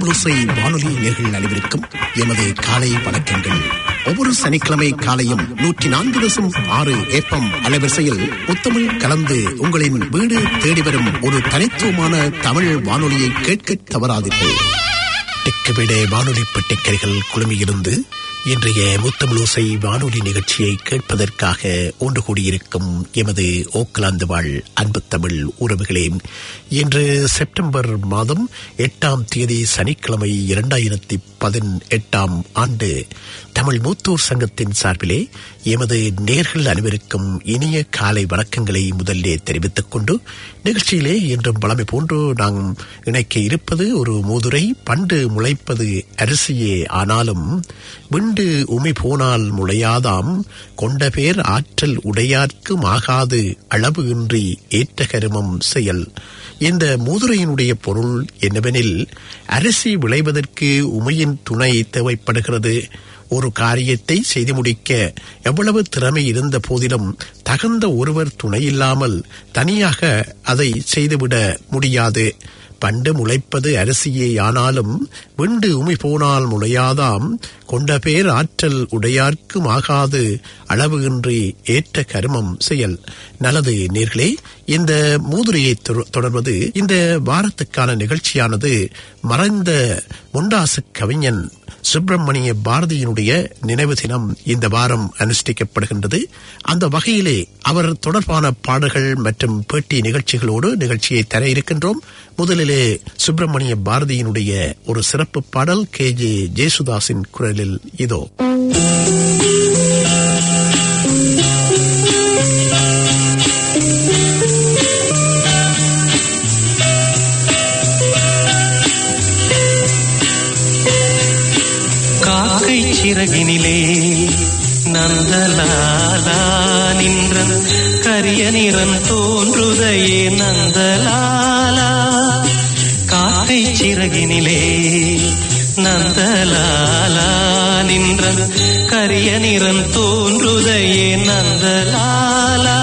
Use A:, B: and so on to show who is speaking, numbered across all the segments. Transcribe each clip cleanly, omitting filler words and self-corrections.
A: முத்தமிழோசை வானொலி நேயர்கள் அனைவருக்கும் எமது காலை வணக்கங்கள். ஒவ்வொரு சனிக்கிழமை காலையும் 104.6 FM அலைவரிசையில் முத்தமிழ் கலந்து உங்களின் வீடு தேடி வரும் ஒரு தனித்துவமான தமிழ் வானொலியை கேட்க தவறாதீர்கள். தெற்குவிட வானொலி பெட்டிக்கரைகள் குழுமியிருந்து இன்றைய முத்தமிழோசை வானொலி நிகழ்ச்சியை கேட்பதற்காக ஒன்று கூடியிருக்கும் எமது ஓக்லாந்து வாழ் அன்பு தமிழ் உறவுகளே, இன்று செப்டம்பர் மாதம் 8ஆம் தேதி சனிக்கிழமை 2018ஆம் ஆண்டு தமிழ் மூத்தோர் சங்கத்தின் சார்பிலே எமது நேயர்கள் அனைவருக்கும் இனிய காலை வணக்கங்களை முதலே தெரிவித்துக் கொண்டு நிகழ்ச்சியிலே இன்றும் பழமை போன்று நாம் இணைக்க இருப்பது ஒரு மூதுரை. பண்டு முளைப்பது அரிசியே ஆனாலும் விண்டு உமி போனால் முளையாதாம், கொண்ட பேர் ஆற்றல் உடையார்க்கு ஆகாது அளவு இன்றி ஏற்ற கருமம் செயல். இந்த மூதுரையினுடைய பொருள் என்னவெனில், அரிசி விளைவதற்கு உமையின் துணை தேவைப்படுகிறது. ஒரு காரியத்தை செய்து முடிக்க எவ்வளவு திறமை இருந்த போதிலும் தகுந்த ஒருவர் துணையில்லாமல் தனியாக அதை செய்துவிட முடியாது. பண்டு முளைப்பது அரிசியே ஆனாலும் விண்டு உமி போனால் முளையாதாம், கொண்ட பேர் ஆற்றல் உடையார்க்கு ஆகாது அளவு இன்றி ஏற்ற கருமம் செயல். நல்லது நேர்களே, இந்த மூதுரையை தொடர்வது இந்த வாரத்துக்கான நிகழ்ச்சியானது மறைந்த முண்டாசு கவிஞன் சுப்பிரமணிய பாரதியினுடைய நினைவு தினம் இந்த வாரம் அனுஷ்டிக்கப்படுகின்றது. அந்த வகையிலே அவர் தொடர்பான பாடல்கள் மற்றும் பேட்டி நிகழ்ச்சிகளோடு நிகழ்ச்சியை தர இருக்கின்றோம். முதலிலே சுப்பிரமணிய பாரதியினுடைய ஒரு சிறப்பு பாடல் KJ ஜேசுதாஸின் குரலில் இதோ.
B: சிறகினிலே நந்தலாலா நின்றன் கரிய நிறன் தோன்றுதையே நந்தலாலா. காக்கை சிறகினிலே நந்தலாலா நின்றன் கரிய நிறன் தோன்றுதையே நந்தலாலா.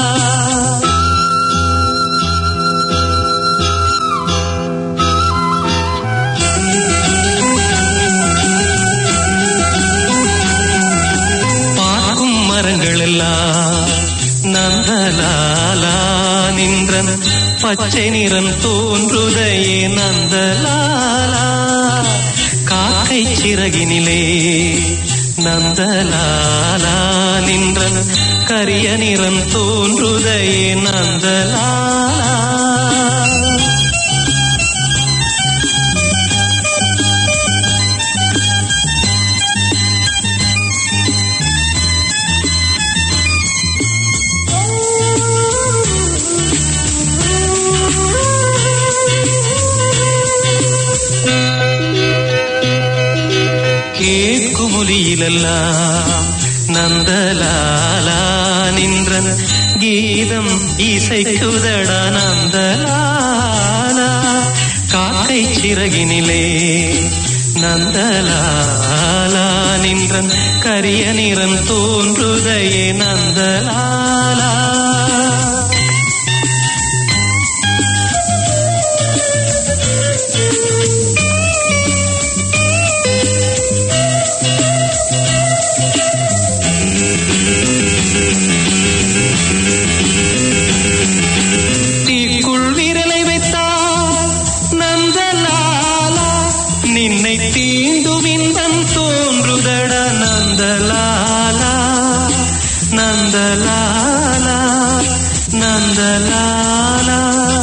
B: நந்தலாலா நின்றன் பச்சை நிறன் தோன்றுதையே நந்தலாலா. காக்கை சிறகினிலே நந்தலாலா நின்றன் கரிய நிறன் தோன்றுதையே நந்தலாலா. கேட்குமொழியிலெல்லாம் நந்தலாலா நின்றன் கீதம் இசைக்குதடா நந்தலாலா. காக்கை சிறகினிலே நந்தலாலா நின்றன் கரிய நிறன் தோன்றுதையே நந்தலாலா. நந்தலாலா நந்தலாலா.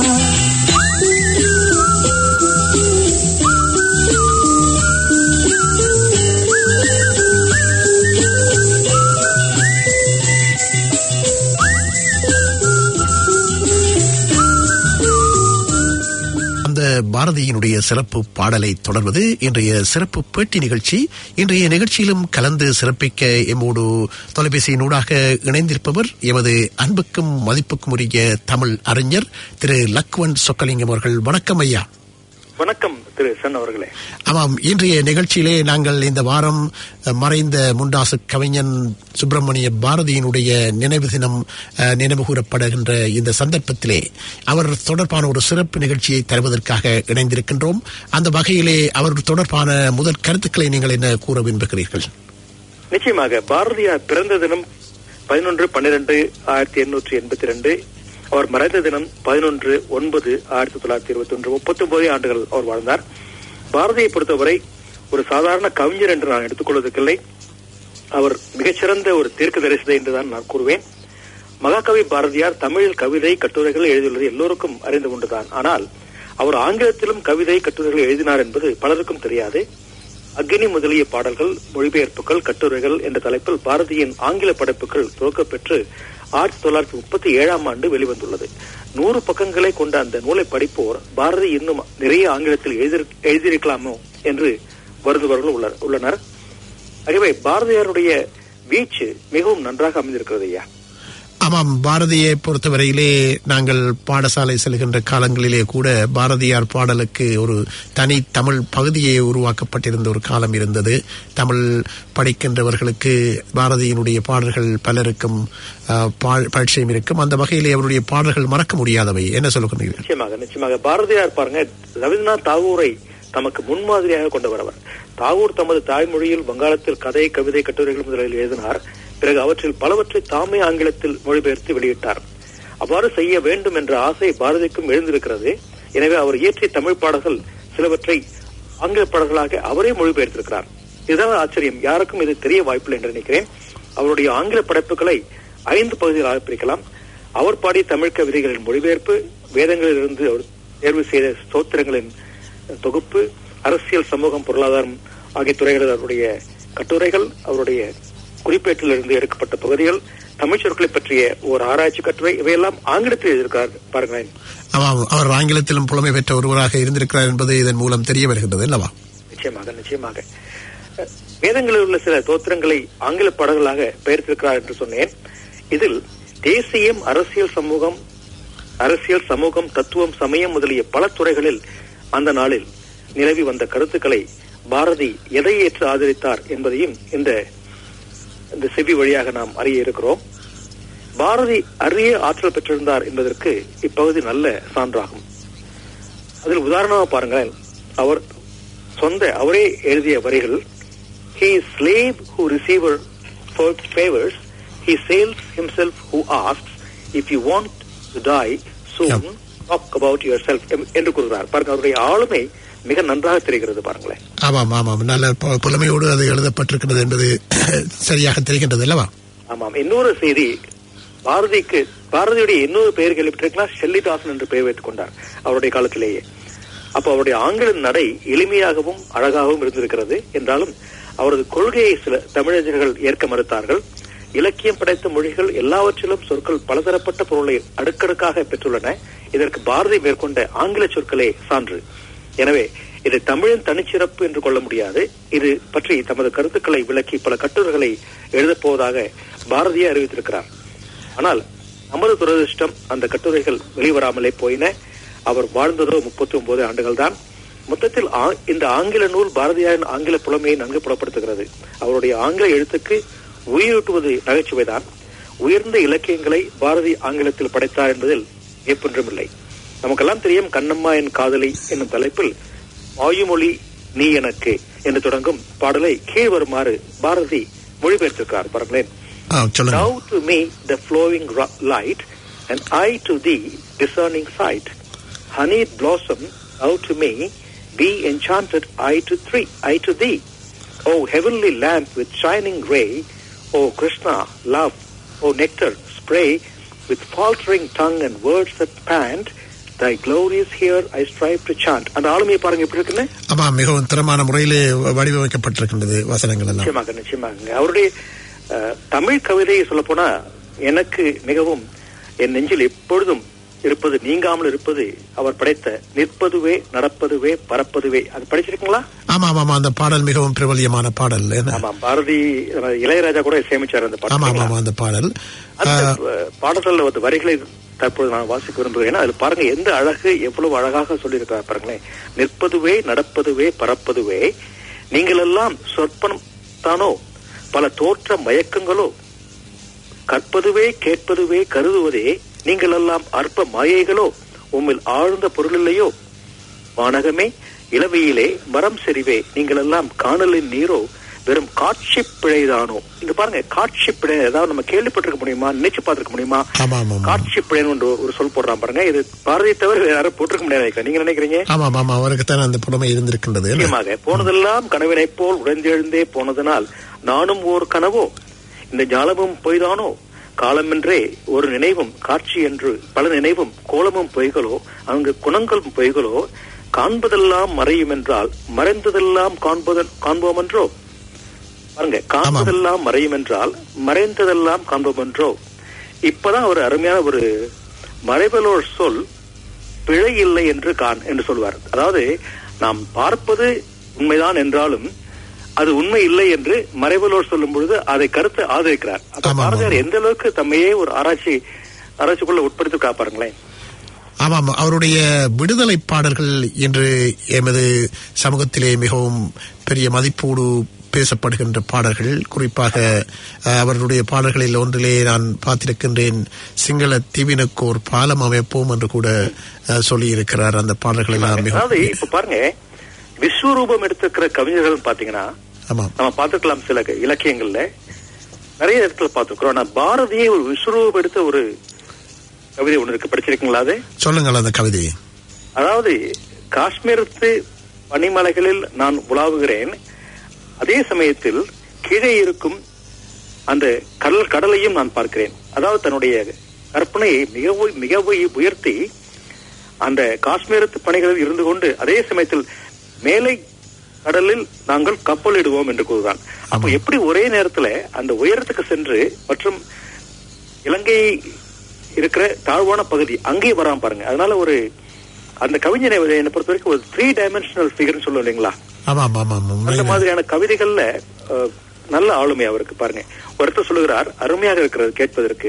A: பாரதியினுடைய சிறப்பு பாடலை தொடர்வது இன்றைய சிறப்பு பேட்டி நிகழ்ச்சி. இன்றைய நிகழ்ச்சியிலும் கலந்து சிறப்பிக்க எம்மோடு தொலைபேசியினூடாக இணைந்திருப்பவர் எமது அன்புக்கும் மதிப்புக்கும் உரிய தமிழ் அறிஞர் திரு லக்வன் சொக்கலிங்கம் அவர்கள். வணக்கம் ஐயா.
C: வணக்கம் திரு சன் அவர்களே.
A: ஆமாம், இன்றைய நிகழ்ச்சியிலே நாங்கள் இந்த வாரம் மறைந்த முண்டாசு கவிஞன் சுப்பிரமணிய பாரதியினுடைய நினைவு தினம் நினைவு கூறப்படுகின்ற இந்த சந்தர்ப்பத்திலே அவர் தொடர்பான ஒரு சிறப்பு நிகழ்ச்சியை தருவதற்காக இணைந்திருக்கின்றோம். அந்த வகையிலே அவர் தொடர்பான முதல் கருத்துக்களை நீங்கள் என்ன கூற விரும்புகிறீர்கள்?
C: நிச்சயமாக பாரதியார் பிறந்த தினம் 11/12/1882. அவர் மறைந்த தினம் 11/9/1921. 39 ஆண்டுகள் அவர் வாழ்ந்தார். பாரதியை பொறுத்தவரை ஒரு சாதாரண கவிஞர் என்று நான் எடுத்துக்கொள்வதற்கில்லை. அவர் மிகச்சிறந்த ஒரு தீர்க்கதரிசி என்றுதான் நான் கூறுவேன். மகாகவி பாரதியார் தமிழில் கவிதை கட்டுரைகள் எழுதியுள்ளது எல்லோருக்கும் அறிந்து கொண்டுதான். ஆனால் அவர் ஆங்கிலத்திலும் கவிதை கட்டுரைகள் எழுதினார் என்பது பலருக்கும் தெரியாது. அக்னி முதலிய பாடல்கள், மொழிபெயர்ப்புகள், கட்டுரைகள் என்ற தலைப்பில் பாரதியின் ஆங்கில படைப்புகள் துவக்கப்பெற்று 1937 ஆண்டு வெளிவந்துள்ளது. 100 பக்கங்களை கொண்ட அந்த நூலை படிப்போர் பாரதி இன்னும் நிறைய ஆங்கிலத்தில் எழுதியிருக்கலாமோ என்று வருந்துபவர்கள் உள்ளனர். ஆகவே பாரதியாருடைய வீச்சு மிகவும் நன்றாக அமைந்திருக்கிறது ஐயா.
A: ஆமாம், பாரதியை பொறுத்தவரையிலே நாங்கள் பாடசாலை செல்கின்ற காலங்களிலே கூட பாரதியார் பாடலுக்கு ஒரு தனி தமிழ் பகுதியே உருவாக்கப்பட்டிருந்த ஒரு காலம் இருந்தது. தமிழ் படிக்கின்றவர்களுக்கு பாரதியினுடைய பாடல்கள் பலருக்கும் பரிச்சயம் இருக்கும். அந்த வகையிலே அவருடைய பாடல்கள் மறக்க முடியாதவை. என்ன சொல்லுகிறீர்கள்?
C: நிச்சயமாக பாரதியார் பாருங்க, ரவீந்திரநாத் தாகூரை தமக்கு முன்மாதிரியாக கொண்டவர். அவர் தாகூர் தமது தாய்மொழியில் வங்காளத்தில் கதை, கவிதை, கட்டுரைகள் முதலில் எழுதினார். பிறகு அவற்றில் பலவற்றை தாமே ஆங்கிலத்தில் மொழிபெயர்த்து வெளியிட்டார். அவ்வாறு செய்ய வேண்டும் என்ற ஆசை பாரதிக்கும் எழுந்திருக்கிறது. எனவே அவர் இயற்றிய தமிழ் பாடல்கள் சிலவற்றை ஆங்கில பாடல்களாக அவரே மொழிபெயர்த்திருக்கிறார். இதுதான் ஆச்சரியம். யாருக்கும் இது தெரிய வாய்ப்பில்லை என்று நினைக்கிறேன். அவருடைய ஆங்கில படைப்புகளை 5 பகுதிகளாக பிரிக்கலாம். அவர் பாடிய தமிழ் கவிதைகளின் மொழிபெயர்ப்பு, வேதங்களிலிருந்து அவர் தேர்வு செய்த ஸ்தோத்திரங்களின் தொகுப்பு, அரசியல், சமூகம், பொருளாதாரம் ஆகிய துறைகளில் அவருடைய கட்டுரைகள், அவருடைய குறிப்பேட்டிலிருந்து எடுக்கப்பட்ட பகுதிகள், தமிழ் சொற்களை பற்றிய ஒரு ஆராய்ச்சி கட்டுரை, இவையெல்லாம் ஆங்கிலத்தில் எழுதியிருக்கிறார். பாருங்களேன்,
A: அவர் ஆங்கிலத்திலும் புலமை பெற்ற ஒருவராக இருந்திருக்கிறார் என்பது இதன் மூலம் தெரிய வருகின்றது அல்லவா?
C: நிச்சயமாக வேதங்களில் உள்ள சில தோத்திரங்களை ஆங்கில பாடல்களாக பெயர்த்திருக்கிறார் என்று சொன்னேன். இதில் தேசியம், அரசியல், சமூகம், தத்துவம், சமயம் முதலிய பல துறைகளில் அந்த நாளில் நிலவி வந்த கருத்துக்களை பாரதி எதை ஏற்று ஆதரித்தார் என்பதையும் இந்த செவி வழியாக நாம் அறிய இருக்கிறோம். பாரதி அரிய ஆற்றல் பெற்றிருந்தார் என்பதற்கு இப்பகுதி நல்ல சான்றாகும். அதில் உதாரணமாக பாருங்கள், அவரே எழுதிய வரிகள்: He is slave who receiver favors, he sails himself who asks, if you want to die soon, talk about yourself என்று கூறுகிறார். பாருங்க, அவருடைய ஆளுமை மிக நன்றாக தெரிகிறது. பாருங்களேன்.
A: ஆமாம், நல்ல புலமையோடு அது எழுதப்பட்டிருக்கிறது என்பது சரியாக தெரிகின்றது அல்லவா?
C: ஆமாம். இன்னொரு செய்தி, பாரதியுடைய இன்னொரு பெயர் கேள்விப்பட்டிருக்கலாம், ஷெல்லிதாசன் என்று பெயர் வைத்துக் கொண்டார் அவருடைய காலத்திலேயே. அப்ப அவருடைய ஆங்கில நடை எளிமையாகவும் அழகாகவும் இருந்திருக்கிறது. என்றாலும் அவரது கொள்கையை சில தமிழறிஞர்கள் ஏற்க மறுத்தார்கள். இலக்கியம் படைத்த மொழிகள் எல்லாவற்றிலும் சொற்கள் பலதரப்பட்ட பொருளை அடுக்கடுக்காக பெற்றுள்ளன. இதற்கு பாரதி மேற்கொண்ட ஆங்கில சொற்களே சான்று. எனவே இது தமிழின் தனிச்சிறப்பு என்று கொள்ள முடியாது. இது பற்றி தமது கருத்துக்களை விளக்கி பல கட்டுரைகளை எழுதப்போவதாக பாரதியை அறிவித்திருக்கிறார். ஆனால் நமது துரதிருஷ்டம், அந்த கட்டுரைகள் வெளிவராமலே போயின. அவர் வாழ்ந்ததோ 39 ஆண்டுகள் தான். மொத்தத்தில் இந்த ஆங்கில நூல் பாரதியாரின் ஆங்கில புலமையை நன்கு புலப்படுத்துகிறது. அவருடைய ஆங்கில எழுத்துக்கு உயிரூட்டுவது நகைச்சுவைதான். உயர்ந்த இலக்கியங்களை பாரதி ஆங்கிலத்தில் படைத்தார் என்பதில் வியப்பொன்றுமில்லை. நமக்கெல்லாம் தெரியும், கண்ணம்மா என் காதலி என்னும் தலைப்பில் வாயுமொழி நீ எனக்கு என்று தொடங்கும் பாடலை கீழ் வருமாறு பாரதி மொழிபெயர்த்திருக்கிறார். பாருங்களேன். Thou to me the flowing light, and I to thee discerning sight. Honeyed blossom, thou to me be enchanted, I to thee. O heavenly lamp with shining ray, O Krishna love, O nectar spray, with faltering tongue and words that pant, thy glories here I strive to chant. அந்த ஆளுமையை பாருங்க எப்படி இருக்குன்னு.
A: ஆமா, மிகவும் தரமான முறையிலே வடிவமைக்கப்பட்டிருக்கின்றது வசனங்கள் எல்லாம்.
C: நிச்சயமாக அவருடைய தமிழ் கவிதையை சொல்ல போனா எனக்கு மிகவும் என் நெஞ்சில் எப்பொழுதும் இருப்பது, நீங்காமல் இருப்பது அவர் படைத்த நிற்பதுவே, நடப்பதுவே, பறப்பதுவே. அது படிச்சிருக்கீங்களா?
A: ஆமா, அந்த பாடல் மிகவும் பிரபல்யமான பாடல்.
C: ஆமா, பாரதி, இளையராஜா கூட இசையமைச்சார் அந்த பாடல்.
A: ஆமா, அந்த பாடல்
C: பாடல்கள் வரிகளை தற்போது நான் வாசிக்க விரும்புகிறேன். அதில் பாருங்க எந்த அழகு, எவ்வளவு அழகாக சொல்லியிருக்கிறார் பாருங்களேன். நிற்பதுவே நடப்பதுவே பறப்பதுவே நீங்கள் எல்லாம் சொற்பனம் தானோ, பல தோற்ற மயக்கங்களோ, கற்பதுவே கேட்பதுவே கருதுவதே நீங்கள் எல்லாம் அற்ப மாயைகளோ, உம்மில் ஆழ்ந்த பொருளில்லையோ, வானகமே இளவையிலே மரம் செறிவே நீங்கள் எல்லாம் காணலின் நீரோ, வெறும் காட்சி பிழைதானோ. இங்க பாருங்க, காட்சி பிழை ஏதாவது நம்ம கேள்விப்பட்டிருக்க முடியுமா, நினைச்சு பார்த்திருக்க முடியுமா? காட்சி பிழைன்னு ஒரு சொல் போடுறான் பாருங்க. இது பாரதியை தவிர யாரும் போட்டிருக்க முடியாது. நீங்க நினைக்கிறீங்க?
A: அவருக்கு தான் அந்த புலமை இருந்திருக்கின்றது.
C: நிச்சயமாக. போனதெல்லாம் கனவினை போல் உடைந்தெழுந்தே போனதனால் நானும் ஓர் கனவோ, இந்த ஞாலமும் பொய்தானோ, காலமென்றே ஒரு நினைவும் காட்சி என்று பல நினைவும் கோலமும் பொய்களோ, அங்கு குணங்களும் பொய்களோ, காண்பதெல்லாம் மறையும் என்றால் மறைந்ததெல்லாம் காண்போம் என்றோ. பாருங்க, காண்பதெல்லாம் மறையும் என்றால் மறைந்ததெல்லாம் காண்போம் என்றோ. இப்பதான் ஒரு அருமையான ஒரு மறைவலோர் சொல் பிழை இல்லை என்று சொல்வார். அதாவது நாம் பார்ப்பது உண்மைதான் என்றாலும் அது உண்மை இல்லை என்று மறைவலோர் சொல்லும் பொழுது அதை கருத்து ஆதரிக்கிறார். பாரதியார் எந்த அளவுக்கு தம்மையே ஒரு ஆராய்ச்சிக்குள்ள உட்படுத்தி காப்பாருங்களேன்.
A: ஆமாம், அவருடைய விடுதலை பாடல்கள் என்று எமது சமூகத்திலே மிகவும் பெரிய மதிப்போடு பேசப்படுகின்ற பாடல்கள். குறிப்பாக அவர்களுடைய பாடல்களில் ஒன்றிலே நான் பார்த்திருக்கின்றேன், சிங்கள தீவினுக்கு ஒரு பாலம் அமைப்போம் என்று கூட சொல்லியிருக்கிறார். அந்த பாடல்கள் எல்லாம்
C: இப்ப பாருங்க, விஸ்வரூபம் எடுத்திருக்கிற கவிஞர்கள் பாத்தீங்கன்னா நம்ம பார்த்திருக்கலாம். சில இலக்கியங்கள்ல நிறைய இடத்துல பார்த்திருக்கிறோம். ஆனா பாரதியை ஒரு விஸ்வரூபம் எடுத்த ஒரு கவிதை ஒண்ணு இருக்கு, படிச்சிருக்கீங்களா? அது சொல்லுங்கள் அந்த கவிதை. அதாவது, காஷ்மீரத்து பனிமலைகளில் நான் உலாவுகிறேன், அதே சமயத்தில் கீழே இருக்கும் அந்த கடலையும் நான் பார்க்கிறேன். அதாவது தன்னுடைய கற்பனையை மிக உயர்த்தி அந்த காஷ்மீரத்து பணிகளில் இருந்து கொண்டு அதே சமயத்தில் மேலை கடலில் நாங்கள் கப்பலிடுவோம் என்று கூறுகிறான். அப்போ எப்படி ஒரே நேரத்துல அந்த உயரத்துக்கு சென்று மற்றும் இலங்கை இருக்கிற தாழ்வான பகுதி அங்கே வராம பாருங்க. அதனால ஒரு அந்த கவிஞனை என்னை பொறுத்த வரைக்கும் ஒரு 3 dimensional ஃபிகர்னு சொல்லுவோம் இல்லைங்களா? அந்த மாதிரியான கவிதைகள்ல நல்ல ஆளுமை அவருக்கு. பாருங்க, ஒருத்தர் சொல்லுகிறார், அருமையாக இருக்கிறது கேட்பதற்கு,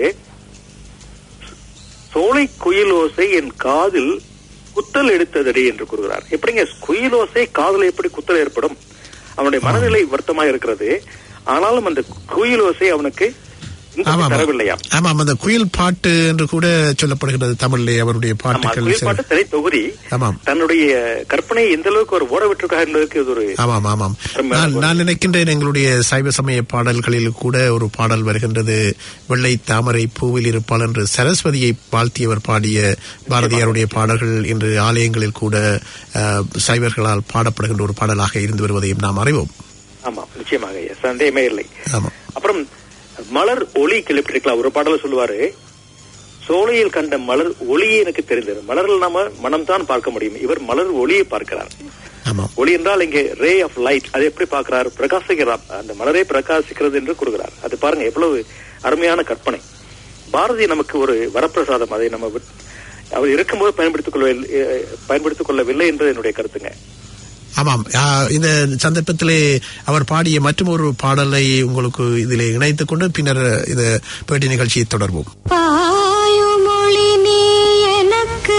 C: சோலை குயிலோசை என் காதில் குத்தல் எடுத்ததடி என்று கூறுகிறார். எப்படிங்க குயிலோசை காதல எப்படி குத்தல் ஏற்படும்? அவனுடைய மனநிலை வருத்தமாக இருக்கிறது. ஆனாலும் அந்த குயிலோசை அவனுக்கு தரவில்லையா? ஆமாம், அந்த குயில் பாட்டு என்று கூட சொல்லப்படுகிறது தமிழிலே. அவருடைய பாட்டுகள் குயில் பாட்டு தனி தொகுதி. தன்னுடைய கற்பனை எந்த அளவுக்கு ஒரு ஓட விட்டிருக்காங்க என்பதற்கு இது ஒரு. நான் நினைக்கின்றேன், எங்களுடைய சைவ சமய பாடல்களில் கூட ஒரு பாடல் வருகின்றது, வெள்ளை தாமரை பூவில் இருப்பாள் என்று சரஸ்வதியை வாழ்த்தியவர் பாடிய பாரதியாருடைய பாடல்கள் இன்று ஆலயங்களில் கூட சைவர்களால் பாடப்படுகின்ற ஒரு பாடலாக இருந்து வருவதையும் நாம் அறிவோம். ஆமா, நிச்சயமாக, சந்தேகமே இல்லை. அப்புறம் மலர் ஒளி கிளப்பிருக்கலாம். ஒரு பாடல சொல்லுவாரு, சோலையில் கண்ட மலர் ஒளியே எனக்கு தெரிந்தது. மலரில் நாம மனம் தான் பார்க்க முடியும், இவர் மலர் ஒளியை பார்க்கிறார். ஒளி என்றால் இங்கே ரே ஆஃப் லைட். அதை எப்படி பார்க்கிறார்? பிரகாசிக்கிறார், அந்த மலரை பிரகாசிக்கிறது என்று கூறுகிறார். அது பாருங்க எவ்வளவு அருமையான கற்பனை. பாரதி நமக்கு ஒரு வரப்பிரசாதம். அதை நம்ம அவர் இருக்கும்போது பயன்படுத்திக் கொள்ளவில்லை என்பது என்னுடைய கருத்துங்க. ஆமாம், இந்த சந்தர்ப்பத்திலே அவர் பாடிய மற்றும் ஒரு பாடலை உங்களுக்கு இதிலே இணைத்துக் கொண்டு பின்னர் இந்த பேட்டி நிகழ்ச்சியை தொடர்வோம்.
D: பாயுமொழி நீ எனக்கு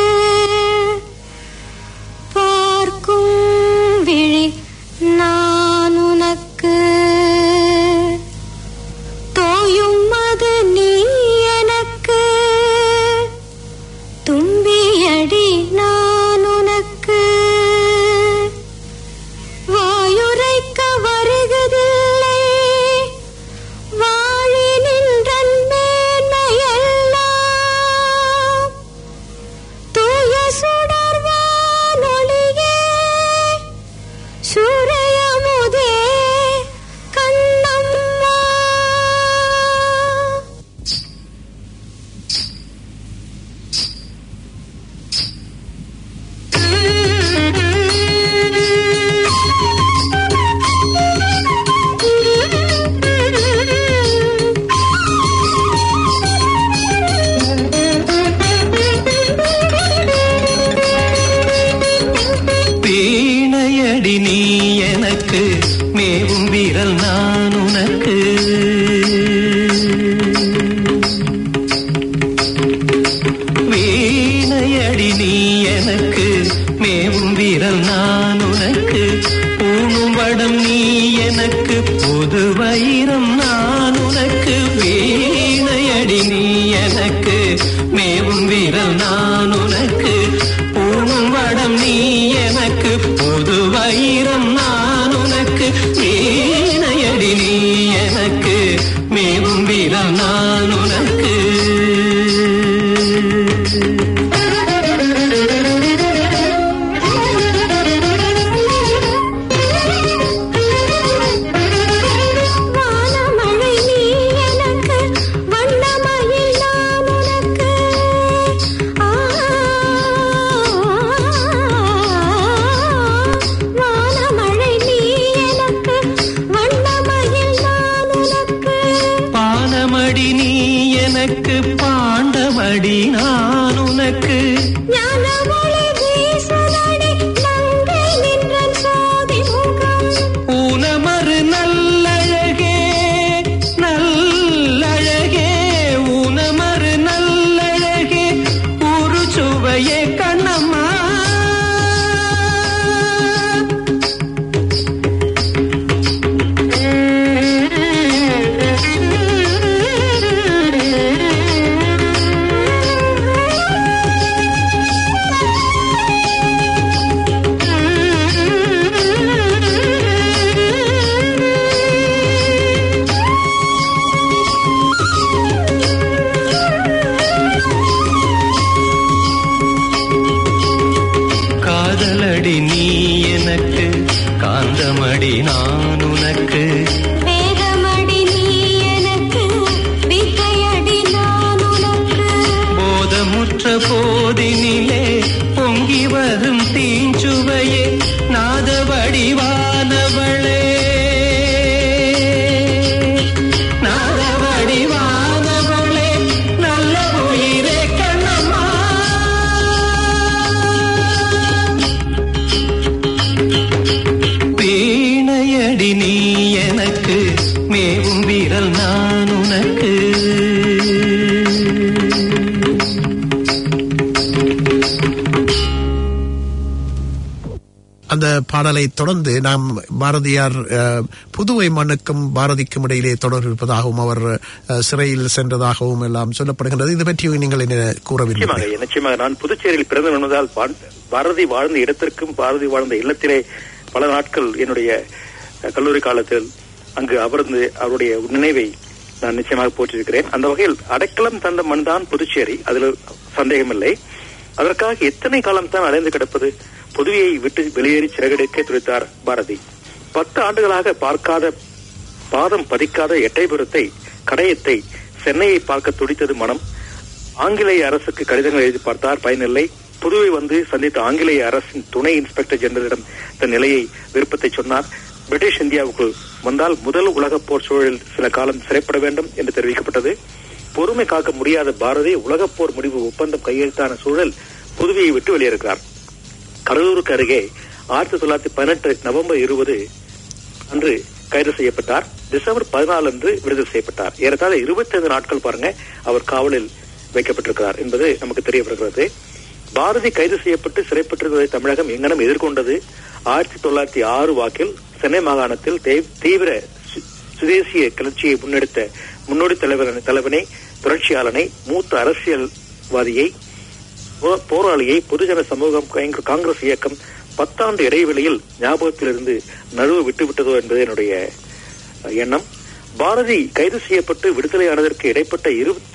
D: பார்க்கும் விழி நான் உனக்கு தோயும் அது நீ எனக்கு தும்பியடி நான் உனக்கு வாயுரைக்க வருகதில்லை வாழி நின்றன் மேன்மையெல்லாம்
B: எனக்கு மேவும் வீரல் நான் உனக்கு பூணும் வடம் நீ எனக்கு புது வைரம் நான் உனக்கு வீணையடி நீ எனக்கு மேவும் வீரல் நான் உனக்கு பாண்டமடி நான் உனக்கு ஊனமறு நல்லழகே நல்லழகே ஊனமறு நல்லழகே ஒரு சுவையே கண்ணம்மா நீ எனக்கு காந்தமடி நான் உனக்கு
D: வேகமடி நீ எனக்கு வித்தையடி நான் உனக்கு
B: போதமுற்ற போதினிலே பொங்கி வரும் தீஞ்சுவையே நாத வடிவானவளே நாத வடிவானவளே நல்ல உயிரே கண்ணம்மா வீணையடி நீ எனக்கு மேவும் வீரல் நான் உனக்கு
A: அந்த பாடலை தொடர்ந்து நாம் பாரதியார் புதுவை மண்ணுக்கும் பாரதிக்கும் இடையிலே தொடர் இருப்பதாகவும் அவர் சிறையில் சென்றதாகவும் எல்லாம் சொல்லப்படுகின்றது. இது பற்றி நீங்கள் என்ன கூறவில்லை?
C: நிச்சயமாக நான் புதுச்சேரியில் பிறந்து வந்ததால் பாரதி வாழ்ந்த இடத்திற்கும் பாரதி வாழ்ந்த இல்லத்திலே பல நாட்கள் என்னுடைய கல்லூரி காலத்தில் அங்கு அமர்ந்து அவருடைய நினைவை நான் நிச்சயமாக போற்றிருக்கிறேன். அந்த வகையில் அடைக்கலம் தந்த மண் தான் புதுச்சேரி, அதில் சந்தேகமில்லை. அதற்காக எத்தனை காலம் தான் அலைந்து கிடப்பது? புதுவையை விட்டு வெளியேறி சிறகெடுக்க துடித்தார் பாரதி. 10 ஆண்டுகளாக பார்க்காத பாதம் பதிக்காத எட்டைபுரத்தை கடையத்தை சென்னையை பார்க்க துடித்தது மனம். ஆங்கிலேய அரசுக்கு கடிதங்கள் எழுதி பார்த்தார், பயனில்லை. புதுவை வந்து சந்தித்த ஆங்கிலேய அரசின் துணை இன்ஸ்பெக்டர் ஜெனரலிடம் தன் நிலையை விருப்பத்தை சொன்னார். பிரிட்டிஷ் இந்தியாவுக்குள் வந்தால் முதல் உலகப் போர் சூழலில் சில காலம் சிறைப்பட வேண்டும் என்று தெரிவிக்கப்பட்டது. பொறுமை காக்க முடியாத பாரதி உலகப் போர் முடிவு ஒப்பந்தம் கையெழுத்தான சூழல் புதுவையை விட்டு வெளியேறுகிறார். கடலூருக்கு அருகே 1918 நவம்பர் 20 அன்று கைது செய்யப்பட்டார். டிசம்பர் 14 அன்று விடுதலை செய்யப்பட்டார். ஏறத்தாழ 25 நாட்கள் பாருங்க அவர் காவலில் வைக்கப்பட்டிருக்கிறார் என்பது நமக்கு தெரிய வருகிறது. பாரதி கைது செய்யப்பட்டு சிறைப்பட்டிருந்ததை தமிழகம் எங்கனம் எதிர்கொண்டது? 1906 வாக்கில் சென்னை மாகாணத்தில் தீவிர சுதேசிய கிளர்ச்சியை முன்னெடுத்த முன்னோடி தலைவனை, புரட்சியாளனை, மூத்த அரசியல்வாதியை, போராளியை பொதுஜன சமூகம் காங்கிரஸ் இயக்கம் 10 ஆண்டு இடைவெளியில் ஞாபகத்திலிருந்து நழுவ விட்டுவிட்டதோ என்பது என்னுடைய எண்ணம். பாரதி கைது செய்யப்பட்டு விடுதலையானதற்கு இடைப்பட்ட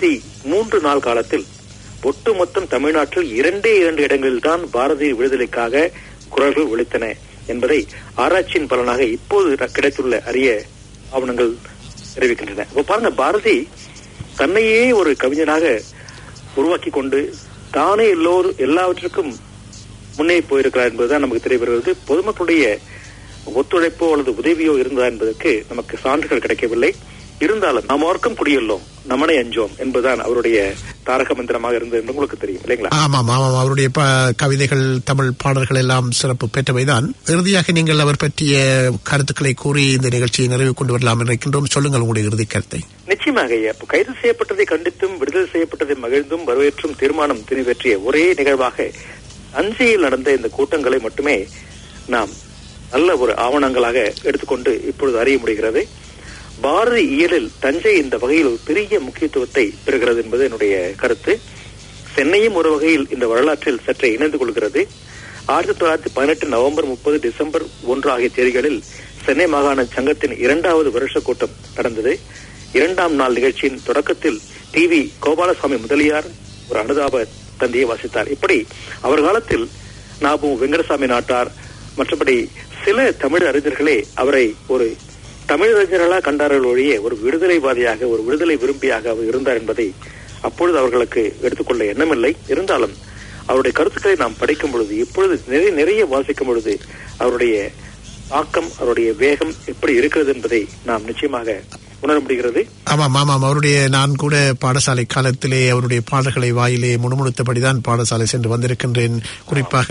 C: 23 நாள் காலத்தில் ஒட்டுமொத்தம் தமிழ்நாட்டில் 2 இடங்களில் தான் பாரதி விடுதலைக்காக குரல்கள் ஒலித்தன என்பதை ஆராய்ச்சியின் பலனாக இப்போது கிடைத்துள்ள அரிய ஆவணங்கள் தெரிவிக்கின்றன. அப்ப பாருங்க, பாரதி தன்னையே ஒரு கவிஞனாக உருவாக்கி கொண்டு தானே எல்லாவற்றுக்கும் முன்னே போயிருக்கிறார் என்பதுதான் நமக்கு தெரிய வருகிறது. பொதுமக்களுடைய ஒத்துழைப்போ அல்லது உதவியோ இருந்தா என்பதற்கு நமக்கு சான்றுகள் கிடைக்கவில்லை. இருந்தாலும் நாம் ஓர்க்கம் குடியுள்ளோம், நம்மனை அஞ்சோம் என்பதுதான் அவருடைய தாரக மந்திரமாக இருந்தது என்று உங்களுக்கு தெரியும் இல்லைங்களா?
A: ஆமாம் ஆமாம், அவருடைய கவிதைகள், தமிழ் பாடல்கள் எல்லாம் சிறப்பு பெற்றவைதான். இறுதியாக நீங்கள் அவர் பற்றிய கருத்துக்களை கூறி இந்த நிகழ்ச்சியை நிறைவு கொண்டு வரலாம் நினைக்கின்றோம். சொல்லுங்கள் உங்களுடைய இறுதி கருத்தை.
C: நிச்சயமாக கைது செய்யப்பட்டதை கண்டித்தும் விடுதலை செய்யப்பட்டதை மகிழ்ந்தும் வரவேற்றும் தீர்மானம் நிறைவேற்றிய ஒரே நிகழ்வாக தஞ்சையில் நடந்த இந்த கூட்டங்களை மட்டுமே நாம் நல்ல ஒரு ஆவணங்களாக எடுத்துக்கொண்டு இப்பொழுது அறிய முடிகிறது. பாரதி இயலில் தஞ்சை இந்த வகையில் ஒரு பெரிய முக்கியத்துவத்தை பெறுகிறது என்பது என்னுடைய கருத்து. சென்னையும் ஒரு வகையில் இந்த வரலாற்றில் சற்றே இணைந்து கொள்கிறது. 1918 நவம்பர் 30 டிசம்பர் 1 ஆகிய தேதிகளில் சென்னை மாகாண சங்கத்தின் 2வது வருஷ கூட்டம் நடந்தது. 2ஆம் நாள் நிகழ்ச்சியின் தொடக்கத்தில் TV கோபாலசாமி முதலியார் ஒரு அனுதாப தந்தியை வாசித்தார். இப்படி அவர் காலத்தில் நாபு வெங்கடசாமி நாட்டார் மற்றபடி சில தமிழ் அறிஞர்களே அவரை ஒரு தமிழறிஞர்களாக கண்டார்கள் ஒழிய ஒரு விடுதலைவாதியாக, ஒரு விடுதலை விரும்பியாக அவர் இருந்தார் என்பதை அப்பொழுது அவர்களுக்கு எடுத்துக்கொள்ள எண்ணமில்லை. இருந்தாலும் அவருடைய கருத்துக்களை நாம் படிக்கும் பொழுது, இப்பொழுது நிறைய வாசிக்கும் பொழுது அவருடைய தாக்கம், அவருடைய வேகம் எப்படி இருக்கிறது என்பதை நாம் நிச்சயமாக உணர முடிகிறது.
A: ஆமாம் ஆமாம். அவருடைய நான் கூட பாடசாலை காலத்திலே அவருடைய பாடல்களை வாயிலே முணுமுணுத்தபடிதான் பாடசாலை சென்று வந்திருக்கின்றேன். குறிப்பாக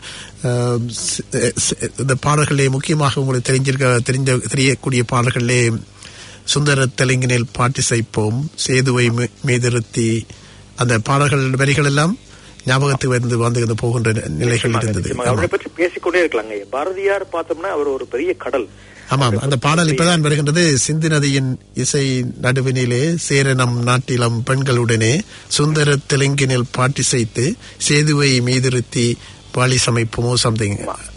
A: இந்த பாடல்களே முக்கியமாக உங்களுக்கு தெரியக்கூடிய பாடல்களே சுந்தர தெலுங்கினில் பாட்டி சைப்போம், சேதுவை மீதிருத்தி, அந்த பாடல்கள் வரிகள் எல்லாம் ஞாபகத்துக்கு வந்து போகின்ற நிலைகள் இருந்தது.
C: அவரை பற்றி பேசிக்கொண்டே இருக்கலாங்க. பாரதியார் பார்த்தோம்னா அவர் ஒரு பெரிய கடல்.
A: ஆமாம், அந்த பாடல் இப்பதான் வருகின்றது. சிந்து நதியின் இசை நடுவினிலே சேரணம் நாட்டிலம் பெண்களுடனே சுந்தர தெலுங்கினில் பாட்டி செய்து சேதுவை மீதிருத்தி பாலி சமைப்போமோ சம்திங்,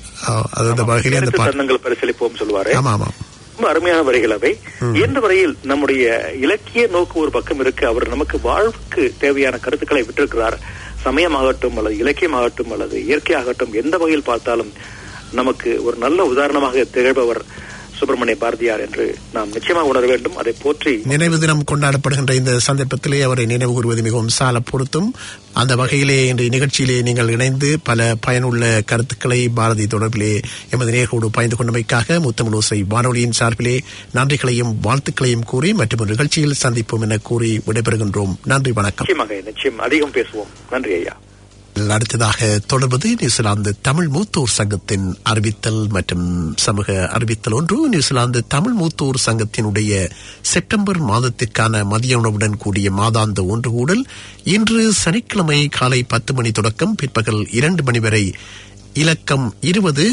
A: அந்த வகையிலே அந்த
C: பாடங்கள் பரிசீலிப்போம் சொல்லுவாரு.
A: ஆமா ஆமா,
C: ரொம்ப அருமையான வரிகள் அவை. எந்த வரையில் நம்முடைய இலக்கிய நோக்கு ஒரு பக்கம் இருக்கு. அவர் நமக்கு வாழ்வுக்கு தேவையான கருத்துக்களை விட்டிருக்கிறார். சமயமாகட்டும் அல்லது இலக்கியமாகட்டும் அல்லது இயற்கையாகட்டும், எந்த வகையில் பார்த்தாலும் நமக்கு ஒரு நல்ல உதாரணமாக திகழ்பவர் சுப்பிரமணிய பாரதியார் என்று நாம் நிச்சயமாக உணர வேண்டும். அதை போற்றி
A: நினைவு தினம் கொண்டாடப்படுகின்ற இந்த சந்தர்ப்பத்திலே அவரை நினைவு கூறுவது மிகவும் சால பொருத்தும். அந்த வகையிலே இன்றைய நிகழ்ச்சியிலே நீங்கள் இணைந்து பல பயனுள்ள கருத்துக்களை பாரதி தொடர்பிலே எமது நேர்களோடு பயந்து கொண்டமைக்காக முத்தமிழோசை வானொலியின் சார்பிலே நன்றிகளையும் வாழ்த்துக்களையும் கூறி மற்றும் நிகழ்ச்சியில் சந்திப்போம் என கூறி விடைபெறுகின்றோம். நன்றி, வணக்கம்.
C: நிச்சயம் அதிகம் பேசுவோம். நன்றி ஐயா.
A: அடுத்ததாக தொடர்வது நியூசிலாந்து தமிழ் மூத்தோர் சங்கத்தின் அறிவித்தல் மற்றும் சமூக அறிவித்தல் ஒன்று. நியூசிலாந்து தமிழ் மூத்தோர் சங்கத்தினுடைய செப்டம்பர் மாதத்திற்கான மதிய உணவுடன் கூடிய மாதாந்த ஒன்று கூடல் இன்று சனிக்கிழமை காலை 10 மணி தொடக்கம் பிற்பகல் 2 மணி வரை இலக்கம் 20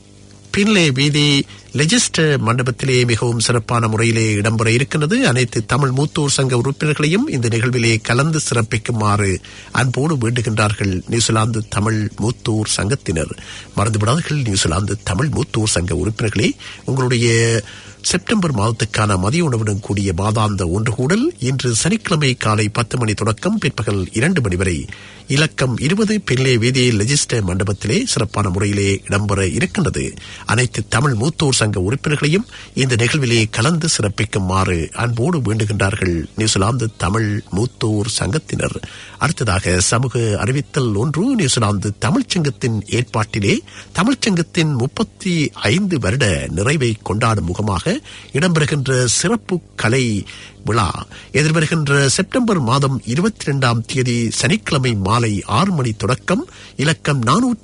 A: பின்லே வீதி லெஜிஸ்டர் மண்டபத்திலே மிகவும் சிறப்பான முறையிலே இடம்பெற இருக்கின்றது. அனைத்து தமிழ் மூத்தோர் சங்க உறுப்பினர்களையும் இந்த நிகழ்விலே கலந்து சிறப்பிக்குமாறு அன்போடு வேண்டுகின்றார்கள் நியூசிலாந்து தமிழ் மூத்தோர் சங்கத்தினர். மறந்துவிடாதீர்கள் நியூசிலாந்து தமிழ் மூத்தோர் சங்க உறுப்பினர்களே, உங்களுடைய செப்டம்பர் மாதத்துக்கான மதிய உணவுடன் கூடிய மாதாந்த ஒன்று கூடல் இன்று சனிக்கிழமை காலை 10 மணி தொடக்கம் பிற்பகல் 2 மணி வரை இலக்கம் 20 பின்லே வீதி லெஜிஸ்டர் மண்டபத்திலே சிறப்பான முறையிலே இடம்பெற இருக்கின்றது. அனைத்து தமிழ் மூத்தோர் சங்க உறுப்பினர்களையும் இந்த நிகழ்விலே கலந்து சிறப்பிக்குமாறு அன்போடு வேண்டுகின்றார்கள் நியூசிலாந்து தமிழ் மூத்தோர் சங்கத்தினர். அடுத்ததாக சமூக அறிவித்தல் ஒன்று. நியூசிலாந்து தமிழ்ச்சங்கத்தின் ஏற்பாட்டிலே தமிழ்ச்சங்கத்தின் 35 வருட நிறைவை கொண்டாடும் முகமாக இடம்பெறுகின்ற சிறப்பு கலை விழா எதிர்வருகின்ற செப்டம்பர் மாதம் 22ஆம் தேதி சனிக்கிழமை மாலை 6 மணி தொடக்கம் இலக்கம்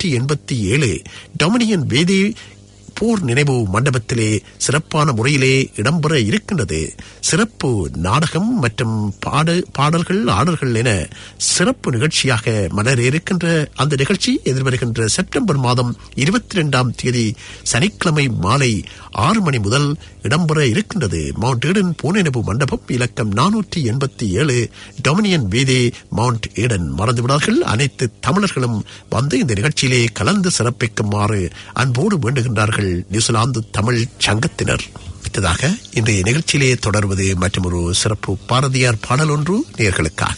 A: 487 டொமினியன் வேதி போர் நினைவு மண்டபத்திலே சிறப்பான முறையிலே இடம்பெற இருக்கின்றது. சிறப்பு நாடகம் மற்றும் பாடல்கள் ஆடல்கள் என சிறப்பு நிகழ்ச்சியாக மலர இருக்கின்ற அந்த நிகழ்ச்சி எதிர்வருகின்ற செப்டம்பர் மாதம் 22ஆம் தேதி சனிக்கிழமை மாலை 6 மணி முதல் இடம்பெற இருக்கின்றது. மவுண்ட் ஈடன் பூநினைவு மண்டபம் இலக்கம் 487 டொமினியன் வீதி மவுண்ட் ஈடன். மறந்துவிடார்கள் அனைத்து தமிழர்களும் வந்து இந்த நிகழ்ச்சியிலே கலந்து சிறப்பிக்குமாறு அன்போடு வேண்டுகின்றார்கள் நியூசிலாந்து தமிழ் சங்கத்தினர். அடுத்ததாக இன்றைய நிகழ்ச்சியிலே தொடர்வது மற்றும் ஒரு சிறப்பு பாரதியார் பாடல் ஒன்று நேயர்களுக்காக.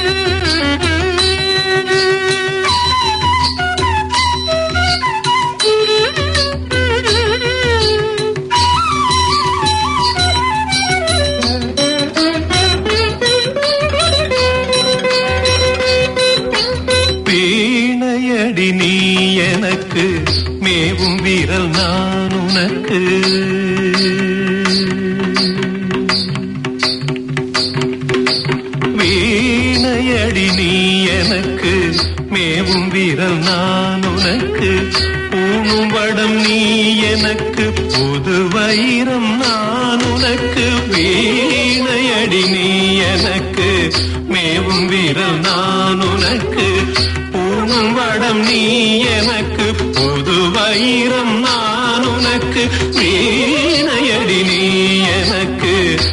B: வீணையடி நீ எனக்கு, மேவும் வீரல் நான் உனக்கு. வீணையடி நீ எனக்கு, மேவும் வீரல் நான் உனக்கு. பூணும் வடம் நீ எனக்கு, புது வைரம் நான் உனக்கு. வீணையடி நீ எனக்கு, மேவும் வீரல் நான் உனக்கு. பூணும் வடம் நீ எனக்கு, புது வைரம் நான் உனக்கு. வீணையடி நீ எனக்கு,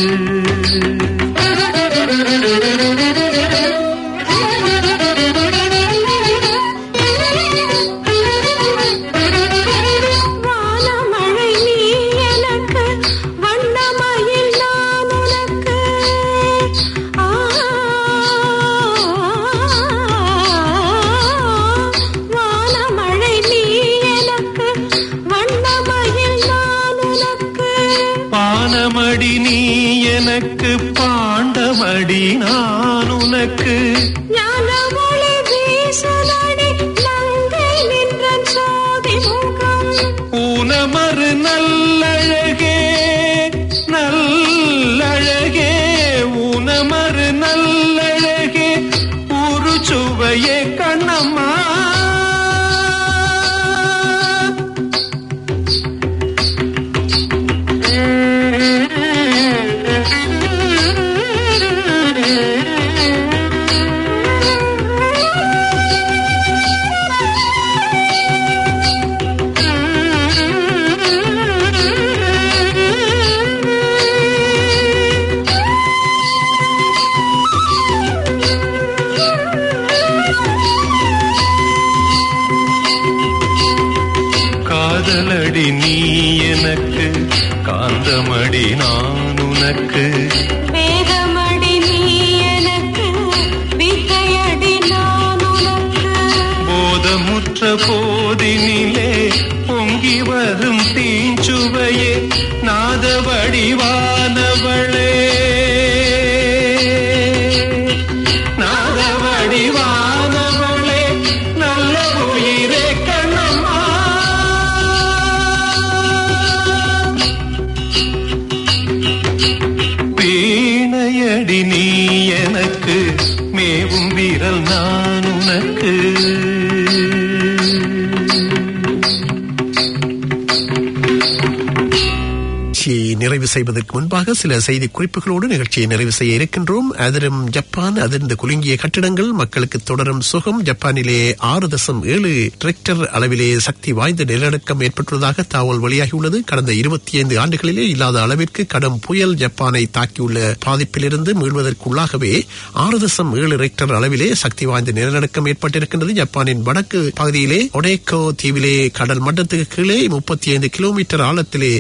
B: பானமடி நீ எனக்கு பாண்டமடி நான் உனக்கு
D: ஞானமொழி வீசுதடி நங்கை நின்றன் சோதி முகம்
B: ஊனமறு நல்லழகே நல்லழகே ஊனமறு நல்லழகே ஒரு சுவையே கண்ணம்மா காதலடி நீ எனக்கு காந்தமடி நான் உனக்கு
D: வேகமடி நீ எனக்கு வித்தையடி நான் உனக்கு
B: போதமுற்ற போதினிலே பொங்கி வரும் தீஞ்சுவையே நாத வடிவானவளே நாத வடிவானவளே நல்ல உயிரே கண்ணம்மா வீணையடி நீ எனக்கு மேவும் வீரல் நான் உனக்கு
A: நிறைவு செய்வதற்கு முன்பாக சில செய்தி குறிப்புகளோடு நிகழ்ச்சியை நிறைவு செய்ய இருக்கின்றோம். அதிரும் ஜப்பான் அதிர்ந்து குலுங்கிய கட்டிடங்கள் மக்களுக்கு தொடரும் சுகம். ஜப்பானிலே 6.7 ரெக்டர் அளவிலே சக்தி வாய்ந்த நிலநடுக்கம் ஏற்பட்டுள்ளதாக தகவல் வெளியாகியுள்ளது. கடந்த 25 ஆண்டுகளிலே இல்லாத அளவிற்கு கடும் புயல் ஜப்பானை தாக்கியுள்ள பாதிப்பிலிருந்து மீள்வதற்குள்ளாகவே 6.7 ரெக்டர் அளவிலே சக்தி வாய்ந்த நிலநடுக்கம் ஏற்பட்டிருக்கின்றது. ஜப்பானின் வடக்கு பகுதியிலே ஒடேக்கோ தீவிலே கடல் மட்டத்துக்கு கீழே 35 கிலோமீட்டர் ஆழத்திலே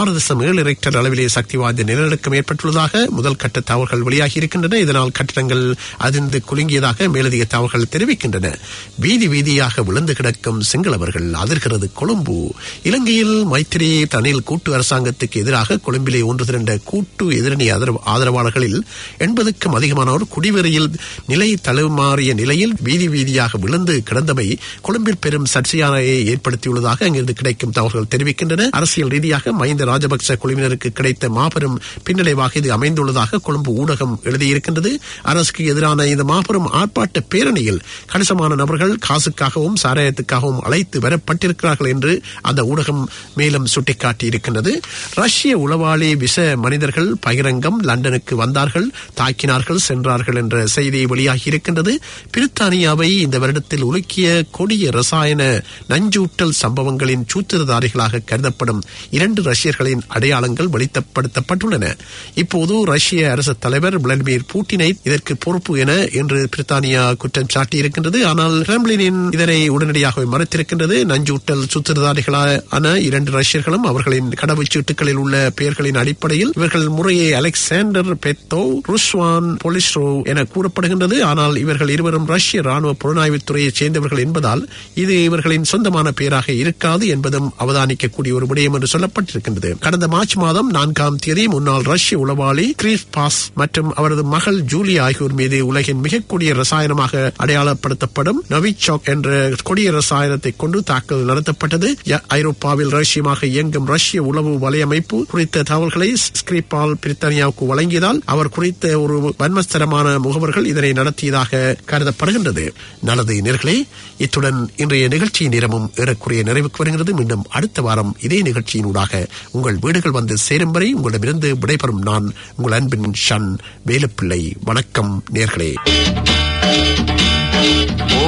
A: 6.7 ரெக்டர் அளவிலே சக்தி வாய்ந்த நிலநடுக்கம் ஏற்பட்டுள்ளதாக முதல் கட்ட தகவல்கள் வெளியாகி இருக்கின்றன. இதனால் கட்டிடங்கள் அதிர்ந்து குலுங்கியதாக மேலதிக தகவல்கள் தெரிவிக்கின்றன. வீதி வீதியாக விழுந்து கிடக்கும் சிங்களவர்கள் அதிர்கிறது கொழும்பு. இலங்கையில் மைத்திரி ரணில் கூட்டு அரசாங்கத்துக்கு எதிராக கொழும்பிலே ஒன்று திரண்ட கூட்டு எதிரணி ஆதரவாளர்களில் 80க்கும் அதிகமானோர் குடிவெறியில் நிலை தழுமாறிய நிலையில் வீதி வீதியாக விழுந்து கிடந்தமை கொழும்பில் பெரும் சர்ச்சையை ஏற்படுத்தியுள்ளதாக அங்கிருந்து கிடைக்கும் தகவல்கள் தெரிவிக்கின்றன. அரசியல் ரீதியாக மஹிந்த ராஜபக்ச குழுவினருக்கு கிடைத்த மாபெரும் பின்னடைவாக இது அமைந்துள்ளதாக கொழும்பு ஊடகம் எழுதியிருக்கின்றது. அரசுக்கு எதிரான இந்த மாபெரும் ஆர்ப்பாட்ட பேரணியில் கணிசமான நபர்கள் காசுக்காகவும் சாராயத்துக்காகவும் அழைத்து வரப்பட்டிருக்கிறார்கள் என்று அந்த ஊடகம் மேலும் சுட்டிக்காட்டியிருக்கின்றது. ரஷ்ய உளவாளி விஷ மனிதர்கள் பகிரங்கம் லண்டனுக்கு வந்தார்கள், தாக்கினார்கள், சென்றார்கள் என்ற செய்தி வெளியாகி இருக்கின்றது. பிரித்தானியாவை இந்த வருடத்தில் உலுக்கிய கொடிய ரசாயன நஞ்சூட்டல் சம்பவங்களின் சூத்திரதாரிகளாக கருதப்படும் 2 ரஷ்யர்களின் அடையாளங்கள் வெளிப்படுத்தப்பட்டுள்ளன. இப்போது ரஷ்ய அரசு தலைவர் விளாடிமிர் புட்டினை இதற்கு பொறுப்பு என இன்று பிரித்தானியா குற்றம் சாட்டியிருக்கின்றது. ஆனால் கிரெம்ளின் இதனை உடனடியாக மறுத்திருக்கின்றது. நஞ்சூட்டல் சூத்திரதாரிகளான 2 ரஷ்யர்களும் அவர்களின் கடவுச்சீட்டுகளில் உள்ள பெயர்களின் அடிப்படையில் இவர்கள் முறையே அலெக்சாண்டர் பெத்தோவ், ருஸ்வான் பொலிஸ்ரோவ் என கூறப்படுகின்றது. ஆனால் இவர்கள் இருவரும் ரஷ்ய ராணுவ புலனாய்வுத் துறையைச் சேர்ந்தவர்கள் என்பதால் இது இவர்களின் சொந்தமான பெயராக இருக்காது என்பதும் அவதானிக்கக்கூடிய ஒரு விடயம் என்று சொல்லப்பட்டிருக்கின்றது. கடந்த மார்ச் மாதம் 4ஆம் தேதி முன்னாள் ரஷ்ய உளவாளி கிரிஸ்பாஸ் மற்றும் அவரது மகள் ஜூலி ஆகியோர் மீது உலகின் மிக கொடிய ரசாயனமாக அடையாளப்படுத்தப்படும் நொவிச்சோக் என்ற கொடிய ரசாயனத்தை கொண்டு தாக்குதல் நடத்தப்பட்டது. ஐரோப்பாவில் ரகசியமாக இயங்கும் ரஷ்ய உளவு வலையமைப்பு குறித்த தகவல்களை ஸ்கிரிபால் பிரித்தானியாவுக்கு வழங்கியதால் அவர் குறித்த ஒரு வன்மஸ்தரமான முகவர்கள் இதனை நடத்தியதாக கருதப்படுகின்றது. நல்லது நேயர்களே, இத்துடன் இன்றைய நிகழ்ச்சி நேரமும் ஏறக்குறைய நிறைவுக்கு வருகிறது. மீண்டும் அடுத்த வாரம் இதே நிகழ்ச்சியினூடாக உங்கள் வீடுகள் வந்து சேரும் வரை உங்களிடமிருந்து விடைபெறும் நான் உங்கள் அன்பின் ஷன் வேலுப்பிள்ளை. வணக்கம் நேயர்களே.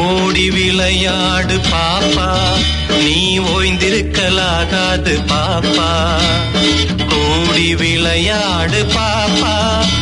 B: ஓடி விளையாடு பாப்பா, நீ ஓய்ந்திருக்கலாகாது பாப்பா. ஓடி விளையாடு பாப்பா,